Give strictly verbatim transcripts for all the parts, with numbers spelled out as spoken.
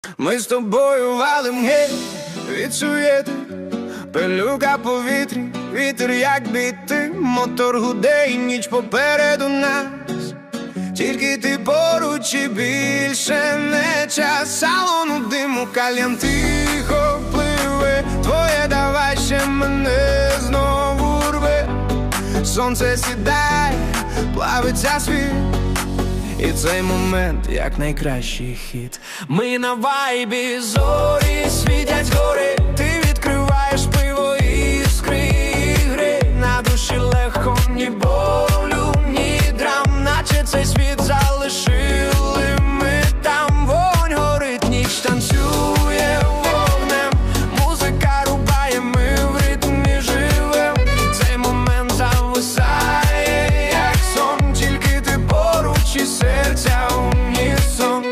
Ми з тобою валим геть від суєти, пилюка по вітрі, вітер як біти, мотор гуде і ніч попереду нас. Тільки ти поруч і більше не час. Салону диму кальян тихо пливе, твоє давай ще мене знову рве. Сонце сідає, плавиться світ, і цей момент як найкращий хіт. Ми на вайбі, зорі світять згори, ти відкриваєш пиво, іскри, ігри. На душі легко, ні болю, ні драм, наче цей світ залишили ми там. Вогонь горить, ніч танцює вогнем, музика рубає, ми в ритмі живем. Цей момент зависає, як сон, тільки ти поруч і серця унісон.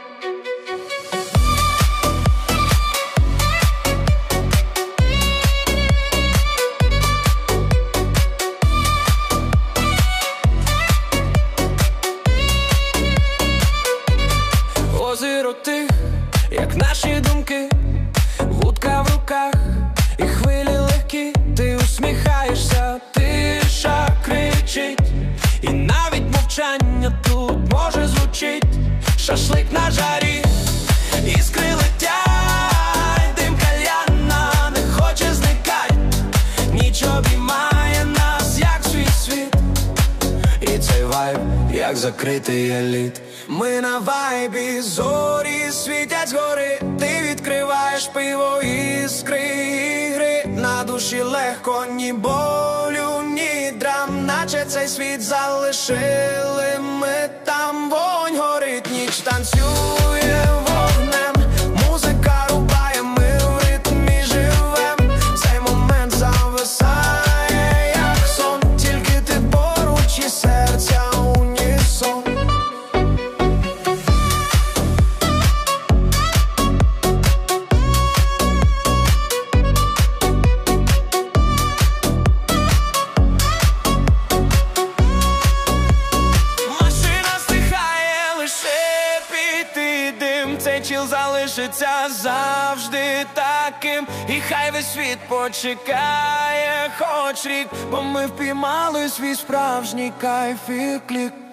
Озеро тих, як наші думки, вудка в руках і хвилі легкі. Ти усміхаєшся, тиша кричить, і навіть мовчання тут може звучить. Шашлик на жарі, іскри летять, дим кальяна не хоче зникать. Ніч обіймає нас, як свій світ, і цей вайб, як закритий еліт. Ми на вайбі, зорі світять згори, ти відкриваєш пиво, іскри, ігри. На душі легко, ні болю, ні драм, наче цей світ залишили ми там. Вогонь горить, ніч танцює вогнем, музика рубає, ми в ритмі живем. Цей момент зависає, як сон, тільки ти поруч і серця унісон. Цей чіл залишиться завжди таким, і хай весь світ почекає хоч рік, бо ми впіймали свій справжній кайф і клік.